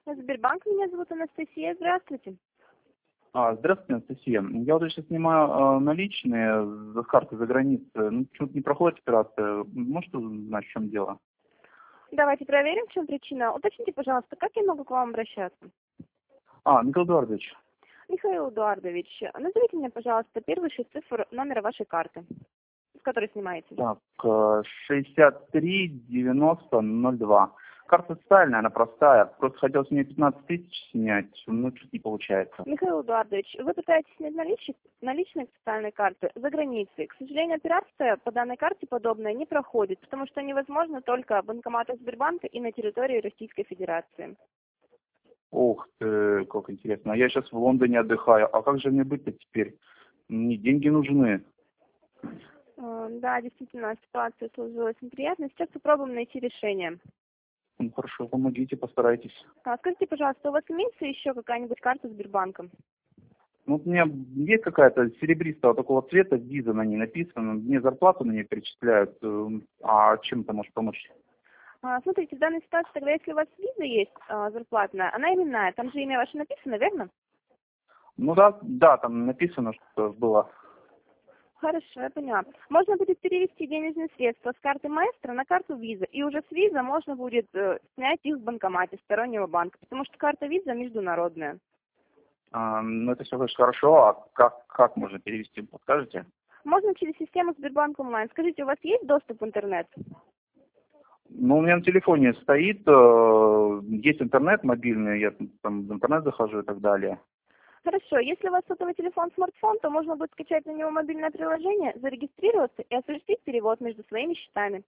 Сбербанк, меня зовут Анастасия. Здравствуйте. Здравствуйте, Анастасия. Я вот сейчас снимаю наличные с карты за границей. Ну, почему-то не проходит операция. Можете узнать, в чем дело? Давайте проверим, в чем причина. Уточните, пожалуйста, как я могу к вам обращаться? Михаил Эдуардович. Михаил Эдуардович, назовите мне, пожалуйста, первые 6 цифр номера вашей карты, с которой снимаете. Так, 63-90-02. Карта социальная, она простая. Просто хотел с нее 15 тысяч снять, но чуть не получается. Михаил Эдуардович, вы пытаетесь снять наличные с социальной карты за границей. К сожалению, операция по данной карте подобная не проходит, потому что невозможно только в банкоматах Сбербанка и на территории Российской Федерации. Ух ты, как интересно. А я сейчас в Лондоне отдыхаю. А как же мне быть-то теперь? Мне деньги нужны. Да, действительно, ситуация сложилась неприятно. Сейчас попробуем найти решение. Ну, хорошо, помогите, постарайтесь. Скажите, пожалуйста, у вас имеется еще какая-нибудь карта Сбербанка? Ну, вот у меня есть какая-то серебристого такого цвета, виза на ней написано. Мне зарплату на ней перечисляют. А чем это может помочь? Смотрите, в данной ситуации тогда, если у вас виза есть зарплатная, она именная, там же имя ваше написано, верно? Ну да, там написано, что было. Хорошо, я поняла. Можно будет перевести денежные средства с карты Маэстро на карту Виза, и уже с Виза можно будет снять их в банкомате стороннего банка, потому что карта Виза международная. Ну, это все, конечно, хорошо. А как можно перевести, подскажете? Можно через систему Сбербанк онлайн. Скажите, у вас есть доступ в интернет? Ну, у меня на телефоне стоит, есть интернет мобильный, я там в интернет захожу и так далее. Хорошо, если у вас сотовый телефон, смартфон, то можно будет скачать на него мобильное приложение, зарегистрироваться и осуществить перевод между своими счетами.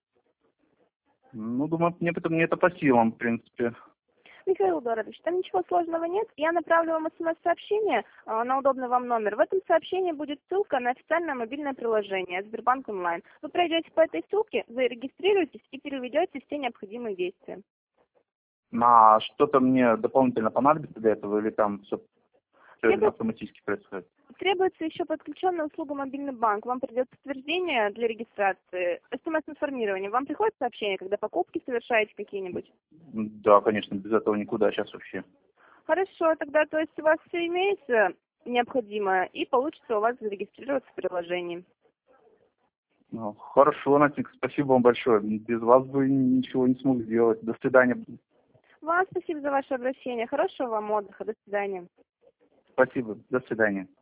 Ну, думаю, мне это по силам, в принципе. Михаил Эдуардович, там ничего сложного нет. Я направлю вам смс-сообщение на удобный вам номер. В этом сообщении будет ссылка на официальное мобильное приложение Сбербанк онлайн. Вы пройдете по этой ссылке, зарегистрируетесь и переведете все необходимые действия. А что-то мне дополнительно понадобится для этого или там все автоматически происходит? Требуется еще подключенная услуга мобильный банк. Вам придет подтверждение для регистрации, СМС-информирование. Вам приходит сообщение, когда покупки совершаете какие-нибудь? Да, конечно, без этого никуда сейчас вообще. Хорошо, тогда то есть у вас все имеется необходимое и получится у вас зарегистрироваться в приложении. Ну, хорошо, Настенька, спасибо вам большое. Без вас бы ничего не смог сделать. До свидания. Вам спасибо за ваше обращение. Хорошего вам отдыха. До свидания. Спасибо. До свидания.